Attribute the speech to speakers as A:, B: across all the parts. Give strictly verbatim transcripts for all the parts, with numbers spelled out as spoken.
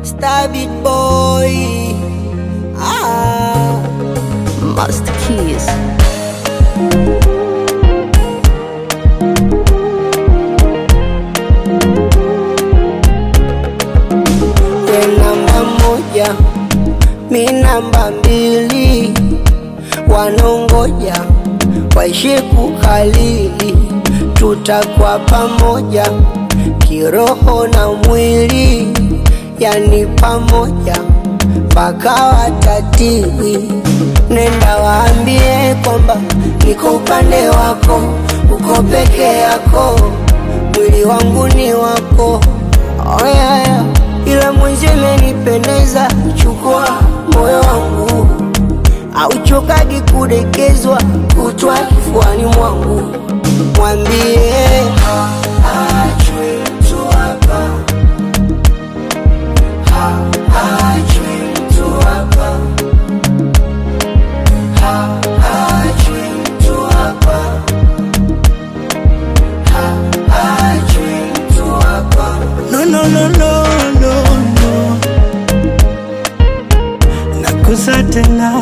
A: Star Beat Boy. Ah,
B: Master Keys.
A: we namba moja, mi namba mbili, wanongoja waishi kukalili, tutakuwa pamoja kiroho na mwili, yani pamoja mpaka watatili. Nenda waambie kwamba niko upande wako, uko peke yako, mwili wangu ni wako. Oh yeah, yeah. Ila mwenzi menipendeza, chukua moyo wangu, hauchokagi kudekezwa, kutwa kifuani mwangu. Mwambie haachwi mtu hapa, haachwi mtu hapa, haachwi mtu hapa, haachwi mtu hapa.
C: No, no, no, no, no, no. Nakusa tena.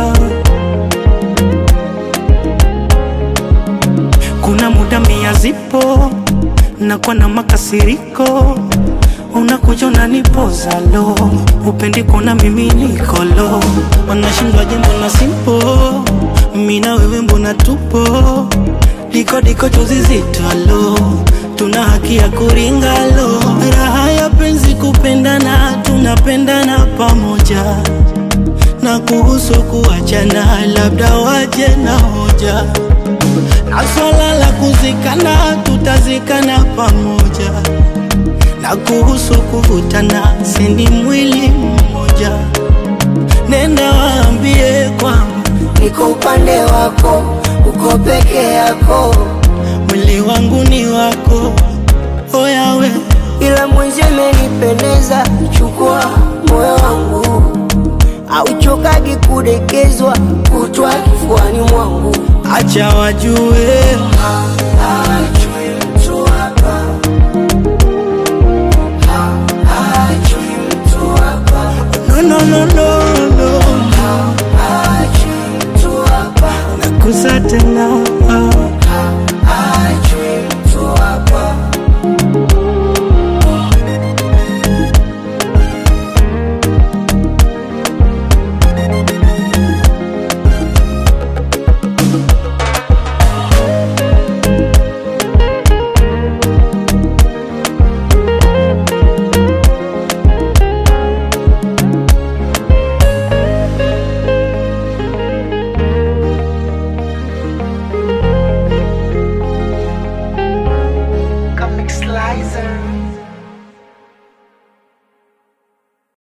C: Kuna muda mia zipo nakuwa na makasiriko, unakuja unanipoza lo, upendi kuna mimi niko lo. Wanashindwa jambo na simpo, mimi na wewe mbona tupo, diko diko tuzizito lo, tuna haki ya kuringa lo. Raha ya penzi kupendana, tunapendana pamoja, na kuhusu kuachana labda waje na hoja, na swala la kuzikana tutazikana pamoja, na kuhusu kuvutana sindi mwili mmoja. Nenda waambie kwamba
A: niko upande wako, uko peke yako,
C: mwili wangu ni wako. Oya we,
A: ila mwenzi menipendeza, chukua moyo wangu, hauchokagi kudekezwa, kutwa kifuani mwangu.
C: acha wajue
A: Haachwi